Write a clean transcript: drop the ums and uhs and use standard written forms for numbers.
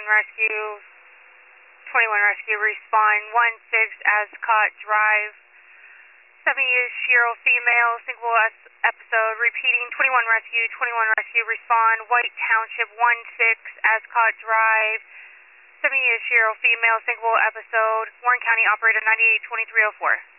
Rescue, 21 Rescue, respond 16 Ascot Drive. 70-year-old female, single episode, repeating 21 Rescue, respond White Township 16 Ascot Drive. 70-year-old female, single episode, Warren County, operator 982304.